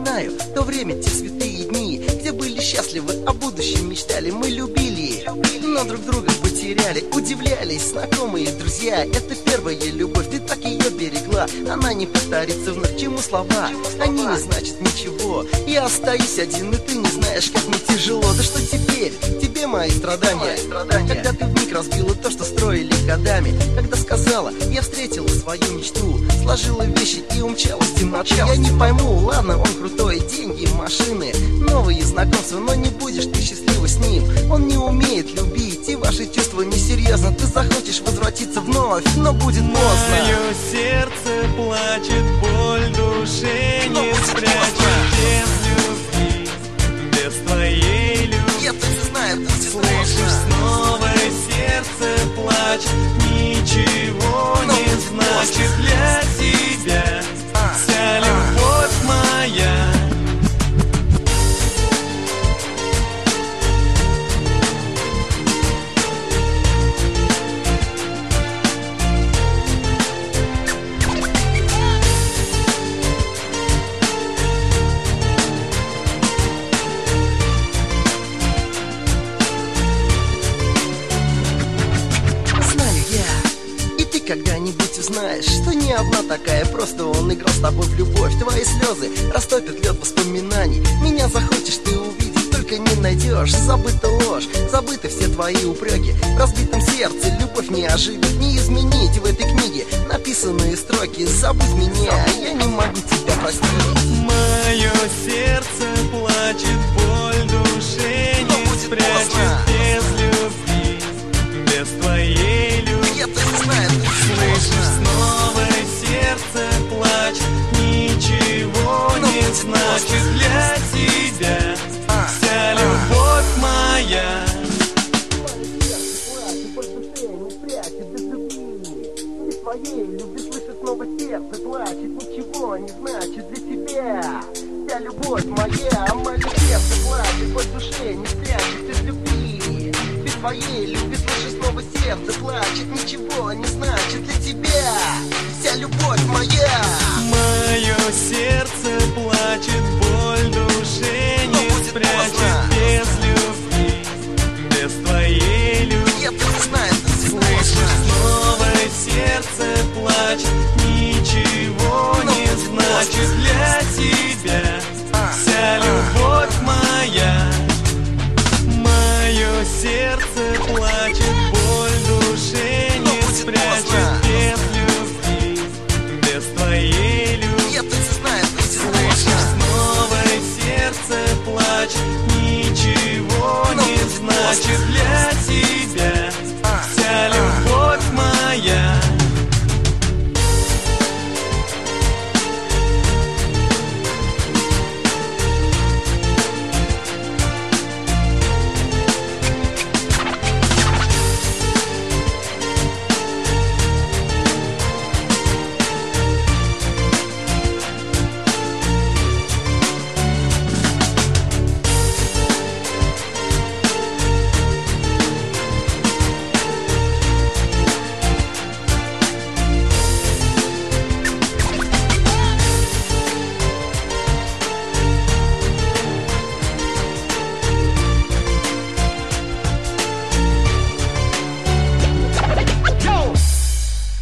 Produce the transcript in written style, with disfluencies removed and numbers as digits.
вспоминаю то время, те святые дни, где были счастливы, о будущем мечтали. Мы любили, но друг друга потеряли. Удивлялись знакомые друзья, это первая любовь, ты так ее берегла. Она не повторится вновь, чему слова, они не значат ничего. Я остаюсь один, и ты не знаешь, как мне тяжело. Да что теперь, тебе мои страдания, когда ты вмиг разбила то, что строили годами. Когда сказала, я встретила свою мечту, сложила вещи и умчалась в темноту. Я не пойму, ладно, он крутой, деньги, машины, новые знакомства, но не будешь ты счастлива с ним. Он не умеет любить, и ваши чувства несерьезно. Ты захочешь возвратиться вновь, но будет поздно. Мое сердце плачет, боль души не спрячет. Без любви, без твоей любви. Я точно знаю, будет Слышишь, снова сердце плачет, ничего не значит для тебя вся любовь моя. Когда-нибудь узнаешь, что не одна такая, просто он играл с тобой в любовь. Твои слезы растопят лед воспоминаний. Меня захочешь ты увидеть, только не найдешь. Забыта ложь, забыты все твои упреки. В разбитом сердце любовь не оживет, не изменить в этой книге написанные строки. Забудь меня, я не могу тебя простить. Мое сердце плачет, боль души не спрячет. Без любви, без твоей любви. Слышишь, снова сердце плачет, ничего не значит для тебя вся любовь моя. Без твоей любви, слышишь, снова сердце плачет, ничего не значит для тебя вся любовь моя. Мое сердце плачет, боль в душе не спрячет без любви. Без твоей любви, слышишь, снова сердце плачет, ничего не значит для тебя вся любовь моя. Мое сердце